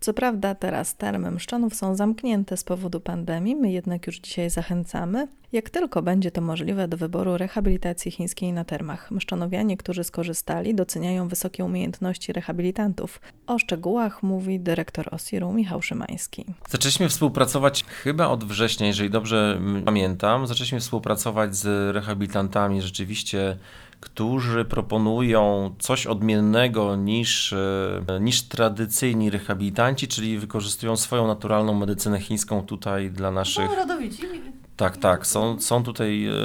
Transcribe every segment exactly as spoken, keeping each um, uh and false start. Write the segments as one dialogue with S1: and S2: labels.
S1: Co prawda teraz termy Mszczonów są zamknięte z powodu pandemii, my jednak już dzisiaj zachęcamy, jak tylko będzie to możliwe, do wyboru rehabilitacji chińskiej na termach. Mszczonowianie, którzy skorzystali, doceniają wysokie umiejętności rehabilitantów. O szczegółach mówi dyrektor Osiru Michał Szymański.
S2: Zaczęliśmy współpracować chyba od września, jeżeli dobrze pamiętam. Zaczęliśmy współpracować z rehabilitantami rzeczywiście, którzy proponują coś odmiennego niż, niż tradycyjni rehabilitanci, czyli wykorzystują swoją naturalną medycynę chińską tutaj dla naszych...
S3: No, rodowici.
S2: Tak, tak. Są, są tutaj e,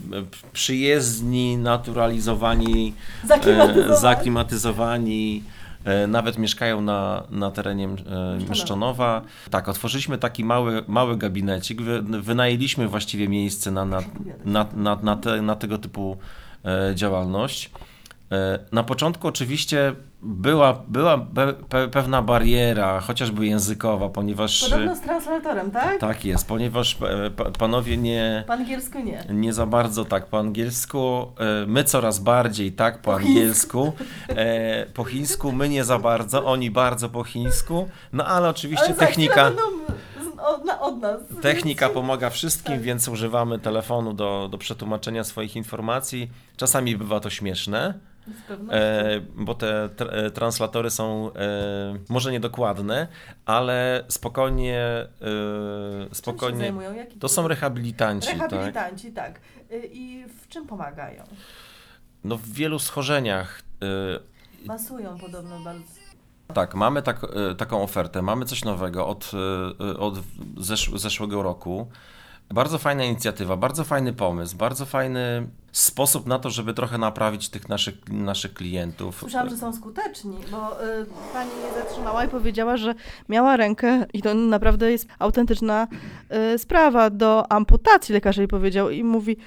S2: przyjezdni, naturalizowani,
S3: Zaklimatyzowani.
S2: E, zaklimatyzowani. Nawet mieszkają na, na terenie Mszczonowa. Tak, otworzyliśmy taki mały, mały gabinecik, wy, wynajęliśmy właściwie miejsce na, na, na, na, na, te, na tego typu e, działalność. E, na początku oczywiście była, była pe, pe, pewna bariera, chociażby językowa, ponieważ...
S3: Podobno z translatorem, tak?
S2: Tak jest, ponieważ pa, panowie nie...
S3: Po angielsku nie.
S2: Nie za bardzo tak po angielsku, my coraz bardziej tak po,
S3: Po
S2: angielsku, e, po chińsku my nie za bardzo, oni bardzo po chińsku, no ale oczywiście
S3: Ale za
S2: technika,
S3: chwilę będą od, na- od nas.
S2: technika pomaga wszystkim,
S3: Tak.
S2: więc używamy telefonu do, do przetłumaczenia swoich informacji. Czasami bywa to śmieszne,
S3: Z pewnością.
S2: e, bo te tr- translatory są e, może niedokładne, ale spokojnie, e,
S3: Czym się
S2: spokojnie,
S3: zajmują? Jaki
S2: to są rehabilitanci, tak?
S3: Rehabilitanci, tak. Y, I w czym pomagają?
S2: No w wielu schorzeniach. y,
S3: Masują podobno bardzo.
S2: Tak, mamy tak, y, taką ofertę, mamy coś nowego od, y, od zesz- zeszłego roku. Bardzo fajna inicjatywa, bardzo fajny pomysł, bardzo fajny sposób na to, żeby trochę naprawić tych naszych, naszych klientów.
S3: Słyszałam, że są skuteczni, bo y, pani mnie zatrzymała i powiedziała, że miała rękę i to naprawdę jest autentyczna y, sprawa do amputacji, lekarz jej powiedział i mówi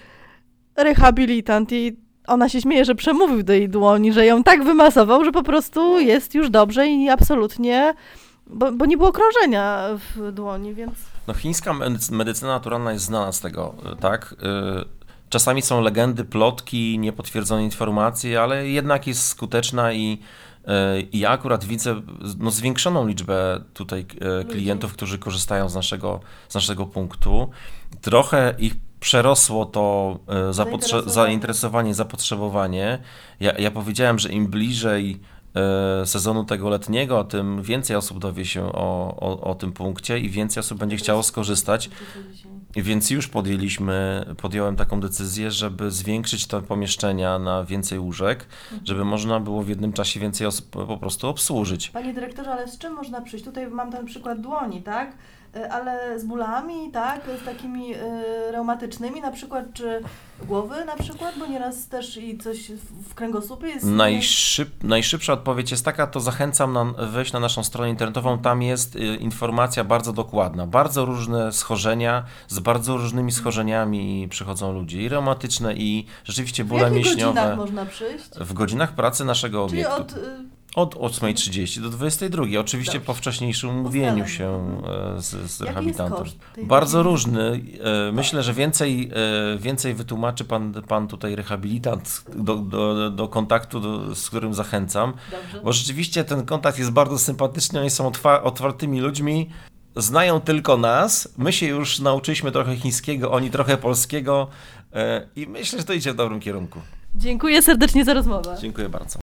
S3: rehabilitant i ona się śmieje, że przemówił do jej dłoni, że ją tak wymasował, że po prostu jest już dobrze i absolutnie, bo, bo nie było krążenia w dłoni, więc...
S2: No chińska medyc- medycyna naturalna jest znana z tego, tak? Y, Czasami są legendy, plotki, niepotwierdzone informacje, ale jednak jest skuteczna i y, i ja akurat widzę no, zwiększoną liczbę tutaj y, klientów, którzy korzystają z naszego, z naszego punktu. Trochę ich przerosło to y, zapotrze-
S3: Zainteresowanie.
S2: zainteresowanie, zapotrzebowanie. Ja, ja powiedziałem, że im bliżej y, sezonu tego letniego, tym więcej osób dowie się o, o, o tym punkcie i więcej osób będzie chciało skorzystać. Więc już podjęliśmy, podjąłem taką decyzję, żeby zwiększyć te pomieszczenia na więcej łóżek, żeby można było w jednym czasie więcej osób po prostu obsłużyć.
S3: Panie dyrektorze, ale z czym można przyjść? Tutaj mam ten przykład dłoni, tak? Y, Ale z bólami, tak? Z takimi y, reumatycznymi na przykład, czy głowy na przykład, bo nieraz też i coś w, w kręgosłupie jest...
S2: Najszyb, najszybsza odpowiedź jest taka, to zachęcam na, wejść na naszą stronę internetową, tam jest y, informacja bardzo dokładna. Bardzo różne schorzenia, z bardzo różnymi schorzeniami przychodzą ludzie, i reumatyczne, i rzeczywiście
S3: W
S2: bóle
S3: jakich
S2: mięśniowe.
S3: godzinach można przyjść?
S2: W godzinach pracy naszego
S3: Czyli
S2: obiektu.
S3: od... y,
S2: Od ósmej trzydzieści do dwudziestej drugiej, oczywiście
S3: Dobrze.
S2: po wcześniejszym umówieniu
S3: Ustaleniu.
S2: się e, z, z
S3: Jaki jest
S2: rehabilitantem.
S3: koszt tej
S2: Bardzo
S3: rehabilitacji?
S2: różny. E, Myślę, że więcej, e, więcej wytłumaczy pan, pan tutaj rehabilitant do, do, do kontaktu, do, z którym zachęcam,
S3: Dobrze.
S2: bo rzeczywiście ten kontakt jest bardzo sympatyczny, oni są otwa- otwartymi ludźmi, znają tylko nas, my się już nauczyliśmy trochę chińskiego, oni trochę polskiego e, i myślę, że to idzie w dobrym kierunku.
S3: Dziękuję serdecznie za rozmowę.
S2: Dziękuję bardzo.